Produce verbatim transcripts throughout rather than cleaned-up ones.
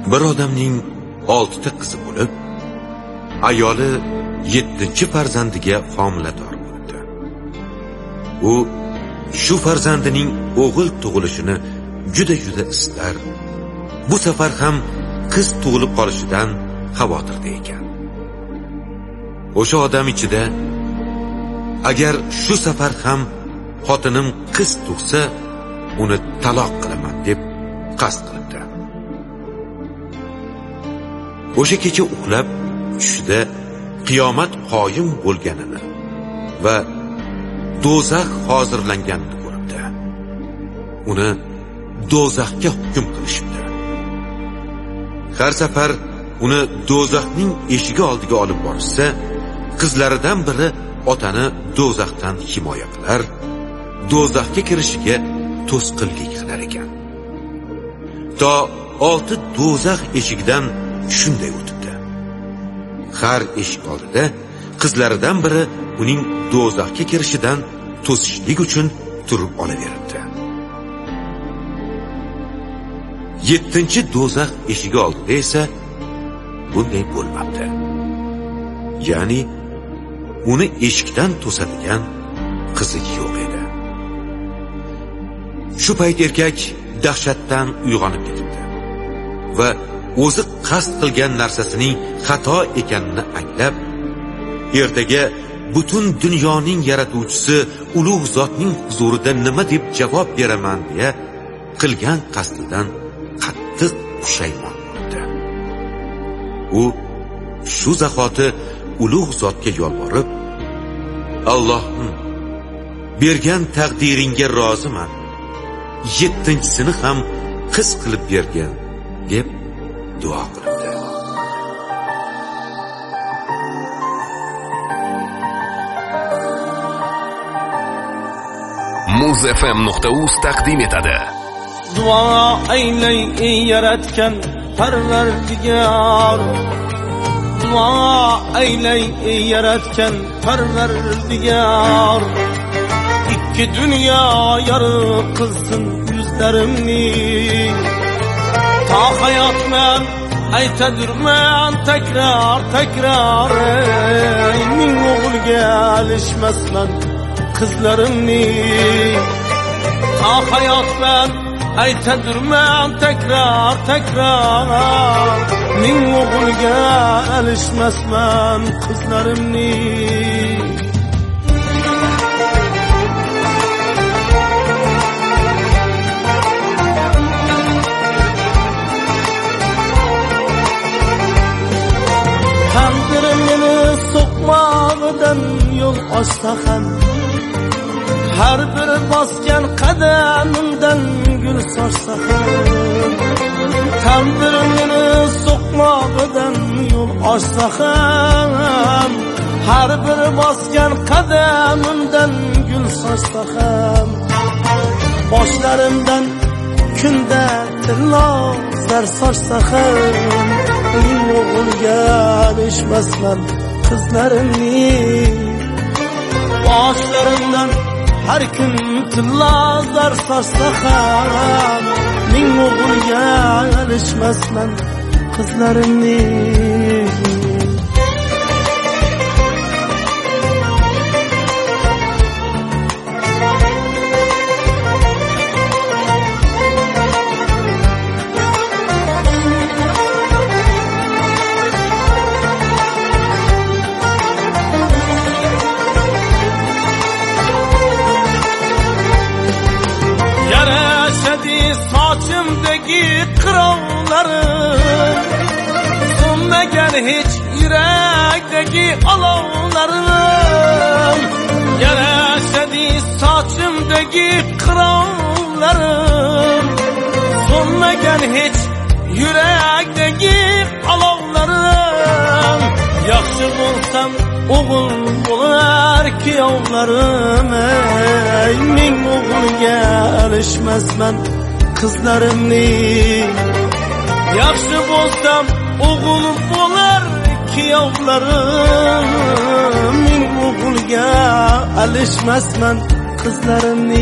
bir odamning oltita qizi bo'lib, ayoli yettinchi farzandiga homilador bo'ldi. U shu farzandining o'g'il tug'ilishini juda-juda istar. Bu safar ham qiz tug'ilib qolishidan xavotirda ekan. O'sha odam ichida agar shu safar ham xotinim qiz tug'sa, uni taloq qilaman deb qasd qilibdi. O'sha kecha uxlab tushida qiyomat qoyim bo'lganini va do'zax hozirlanganini ko'ribdi. Uni do'zaxga hukm qilishibdi. Har safar uni do'zaxning eshigi oldiga olib borishsa, qizlaridan biri otani do'zaxdan himoya qilar, do'zaxga kirishiga to'sqinlik qilar ekan. To olti do'zax eshigidan shunday o'tibdi. Har eshik oldida qizlaridan biri uning do'zaxga kirishidan to'sishlik uchun turib olaveribdi. Yettinchi do'zax eshigi oldida esa bunday bo'lmabdi. Ya'ni uni eshikdan to'sadigan qizi yo'q edi. Shu payt erkak dahshatdan uyg'onib ketibdi va o'zi qasd qilgan narsasining xato ekanini anglab, ertaga butun dunyoning yaratuvchisi ulug' zotning huzurida nima deb javob beraman deya qilgan qasdidan qattiq pushaymon bo'ldi. U shu zahoti ulug' zotga yolborib, Allohim, bergan taqdiringga roziman, yettinchisini ham qiz qilib bergan deb duo qilibdi. muz f m nuqta uz taqdim etadi. Duo aylay yaratgan Parvardigor, duo aylay yaratgan Parvardigor, ikki dunyo yorug' qilsin yuzlarimni. Ta hayotman aytadurman takrar takrar, ming o'g'ilga alishmasman qizlarimni. Ta hayotman aytadurman takrar takrar, ming o'g'ilga alishmasman qizlarimni. Taqdirimni so'qmog'idan yo'l ochsa ham, har bir bosgan qadamimdan gul sochsa ham, taqdirimni so'qmog'idan yo'l ochsa ham, har bir bosgan qadamimdan gul sochsa ham, boshlarimdan kunda tillo zar sochsa ham, uning o'g'ilga alishmasman qizlarimni. Boshlarimdan har kun tillo zar sochsa ham, ming o'g'ilga alishmasman qizlarimni. Sochimdagi qirovlarim, so'nmagan hech yurakdagi olovlarim. Yarashadi sochimdagi qirovlarim, so'nmagan hech yurakdagi olovlarim. Yaxshi bo'lsam o'g'il bo'lar kuyovlarim, ming o'g'ilga alishmasman qizlarimni. Yaxshi bo'lsam o'g'il bo'lar kuyovlarim, ming o'g'ilga alishmasman qizlarimni.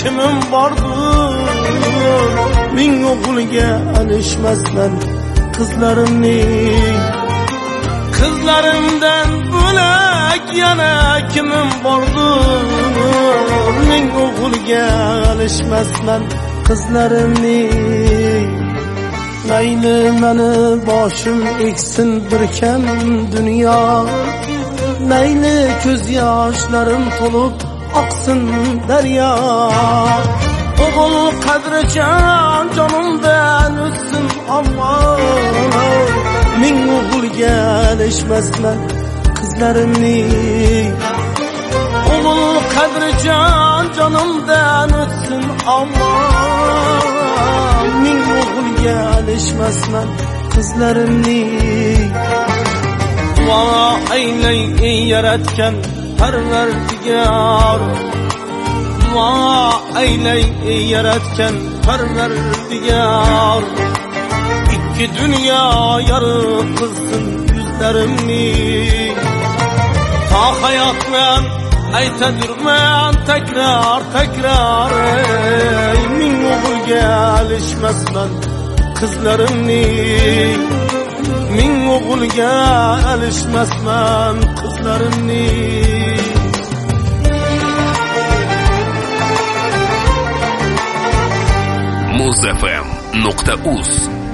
kimim bordur ming o'g'ilga alishmasman qizlarimning qizlarimdan bo'lak yana kimim bordur ming o'g'ilga alishmasman qizlarimning mayli mani boshim eksin bir kam dunyo mayli ko'z yoshlarim to'lib oqsin daryo o'g'il qadrijon jonimdan o'tsin Alloh ming o'g'ilga alishmasman qizlarimning o'g'il qadrijon jonimdan o'tsin Alloh ming o'g'ilga alishmasman qizlarimning duo aylay ey yaratgan Parvardigor duo aylay ey yaratgan Parvardigor ikki dunyo yorug' qilsin yuzlarimni ta hayotman aytadirman takror takror ming o'g'ilga alishmasman qizlarimni ming o'g'ilga alishmasman qizlarimni muz f m nuqta uz